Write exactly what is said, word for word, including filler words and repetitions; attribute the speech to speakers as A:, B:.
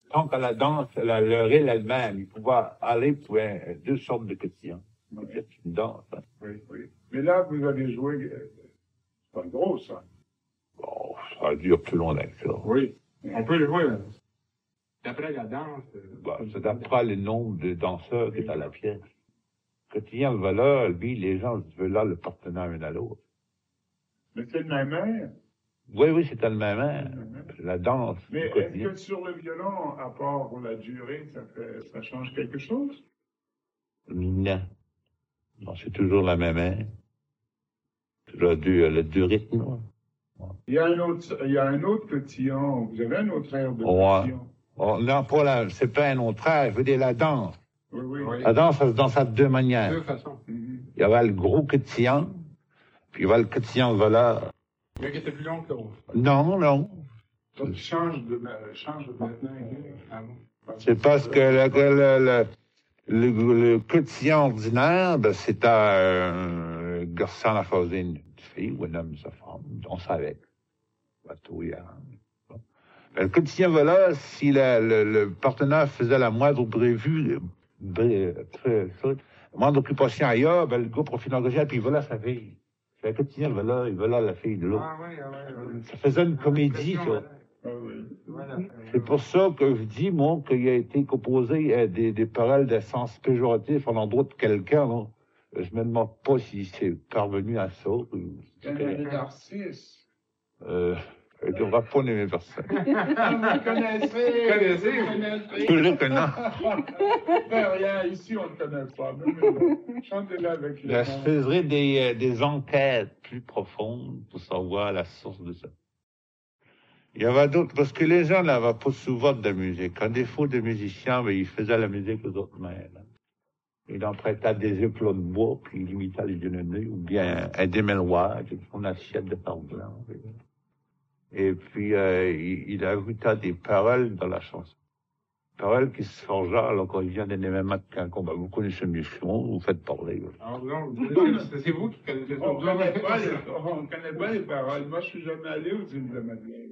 A: Tant que la danse, la, le rire elle-même, il pouvait aller pour un- deux sortes de quotidiens.
B: Oui.
A: C'est une danse. Hein.
B: Oui, oui. Mais là, vous avez joué, euh, c'est pas gros, ça.
A: Bon, ça dure plus longtemps que ça.
C: Oui. On peut le jouer. Là. D'après la danse. euh,
A: Bah, c'est d'après le nombre de danseurs qui est à la pièce. Quotidien, le voleur, lui, les gens veulent là le partenaire un à l'autre.
B: Mais c'est le même air.
A: Oui, oui, c'est le même air.
B: Mhm.
A: La danse.
B: Mais
A: du
B: est-ce
A: quotidien.
B: que sur le violon, à part la durée, ça fait, ça change quelque chose?
A: Non. Non, c'est toujours la même air. Toujours deux, le deux rythmes. Ouais.
B: Il y a un autre, il y a un autre cotillon. Vous avez un autre air de
A: Ouais.
B: cotillon.
A: Oh, non, pas la, c'est pas un autre air, je veux dire la danse.
B: Oui, oui.
C: Oui.
A: La danse, ça se danse à deux manières.
C: Deux façons.
B: Mhm.
A: Il y avait le gros quotidien, puis il y avait le quotidien voleur.
C: Mais qui était plus long que l'autre.
A: Non, non.
B: Donc, il change de, change de maintenant.
C: Ah bon?
A: C'est parce que le, le, le, le, le quotidien ordinaire, ben, c'était un garçon à choisir une fille ou un homme sa femme. On savait. Bateau, il y a- bon. Ben, le quotidien voleur, si le, le, le partenaire faisait la moindre prévue, ben, très, très, moindre occupation ailleurs, ben, le gars profite d'engager, puis il volait sa fille. Le quotidien voleur, il volait la fille de l'autre.
C: Ah oui, ah oui, oui.
A: Ça faisait une comédie, ça.
B: Ah oui.
C: Voilà.
A: C'est pour ça que je dis, moi, qu'il a été composé euh, des, des paroles de sens péjoratif à l'endroit de quelqu'un. Là. Je me demande pas si c'est parvenu à ça. ou-
B: C'est un narcisse.
A: Euh, je ne devrais pas aimer personne.
B: Ah, vous le connaissez.
C: Vous connaissez,
B: Vous
C: vous?
B: connaissez.
A: Toujours que non.
B: Ben, rien, ici, on ne le connaît pas. Mais, mais bon, chantez-le avec les
A: Je
B: gens.
A: ferai des, euh, des enquêtes plus profondes pour savoir la source de ça. Il y avait d'autres, parce que les gens n'avaient pas souvent de musique. À défaut de musiciens, ben, ils faisaient la musique aux autres mains. Là. Il en prêtait des éclats de bois, puis il imitait les genêts, ou bien un démêloir, une assiette de part blanc. Et puis, euh, il, il ajoutait des paroles dans la chanson. Paroles qui se forgeaient alors qu'on vient d'un événement de qu'un combat. Vous connaissez mieux que moi, vous faites parler. Là.
C: Ah non, c'est c'est vous qui connaissez ça.
B: On ne connaît pas les, on connaît pas les paroles. Moi, je suis jamais allé aux îles de Madeleine.